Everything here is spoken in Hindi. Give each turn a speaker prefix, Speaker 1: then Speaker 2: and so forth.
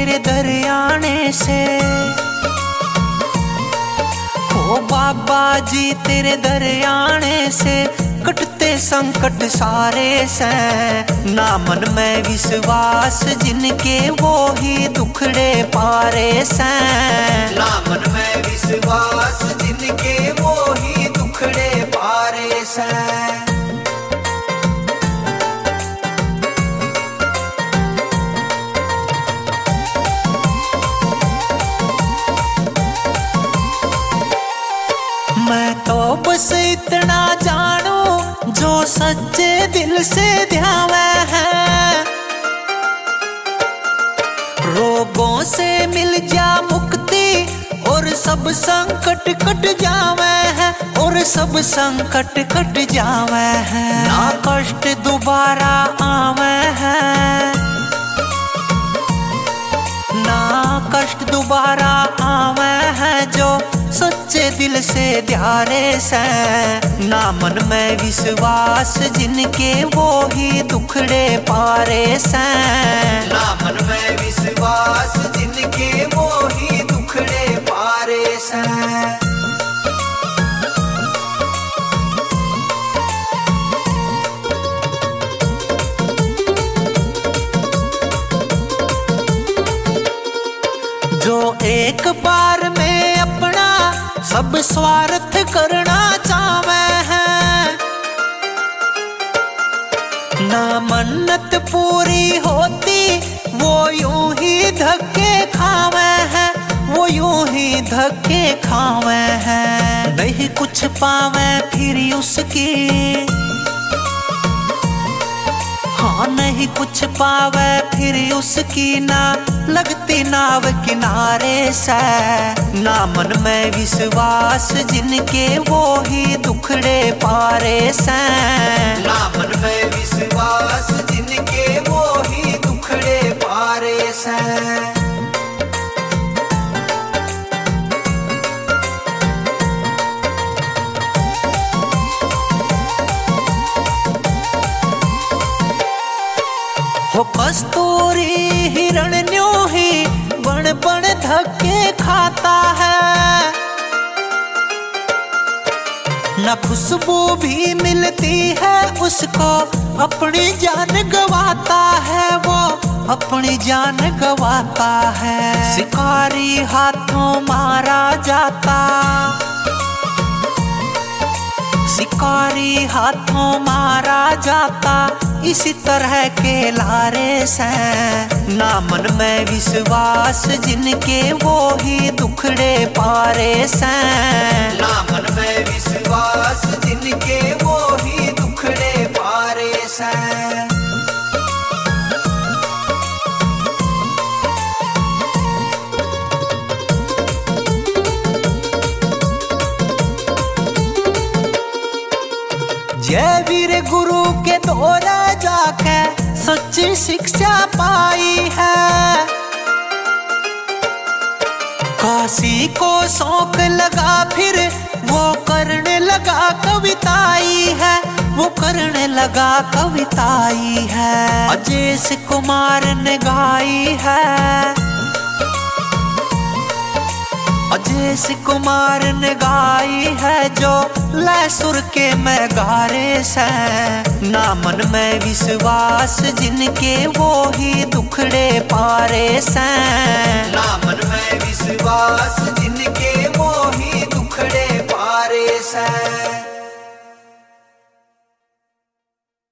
Speaker 1: तेरे दरियाने से, ओ बाबा जी तेरे दरियाने से कटते संकट सारे से। ना मन में विश्वास जिनके वो ही दुखड़े पारे से,
Speaker 2: ना मन में विश्वास जिनके वो ही दुखड़े पारे से।
Speaker 1: मैं तो बस इतना जानू जो सच्चे दिल से ध्यावे है, रोगों से मिल जा मुक्ति और सब संकट कट जावे है, और सब संकट कट जावे है। ना कष्ट दोबारा आवे है, ना कष्ट दोबारा आवे है जो सच्चे दिल से ध्यारे से। ना मन में विश्वास जिनके वो ही दुखड़े पारे से,
Speaker 2: ना मन में विश्वास जिनके वो ही दुखड़े पारे से।
Speaker 1: जो एक बार में अपना सब स्वार्थ करना चाहे है, ना मन्नत पूरी होती वो यूं ही धक्के खावे है, वो यूं ही धक्के खावे है। नहीं कुछ पावे फिर उसकी, हाँ नहीं कुछ पावे फिर उसकी, ना लगती नाव किनारे से। ना मन में विश्वास जिनके वो ही दुखड़े पारे से,
Speaker 2: ना मन में विश्वास जिनके वो ही दुखड़े पारे से।
Speaker 1: हो कस्तूरी हिरण न्यों ही बण बण धक्के खाता है, न खुशबू भी मिलती है उसको, अपनी जान गवाता है वो, अपनी जान गवाता है। शिकारी हाथों मारा जाता, शिकारी हाथों मारा जाता इसी तरह के लारे से। ना मन में विश्वास जिनके वो ही दुखड़े पारे से,
Speaker 2: ना मन में विश्वास जिनके वो ही दुखड़े पारे से।
Speaker 1: जय वीर गुरु के द्वारा जाके सच्ची शिक्षा पाई है, काशी को शौक लगा फिर वो करने लगा कविताई है, वो करने लगा कविताई है। अजेश कुमार ने गाई है, अजेश कुमार ने गाई है जो लय सुर के मैं गारे से। ना मन में विश्वास जिनके वो ही दुखड़े पारे से,
Speaker 2: ना मन में विश्वास जिनके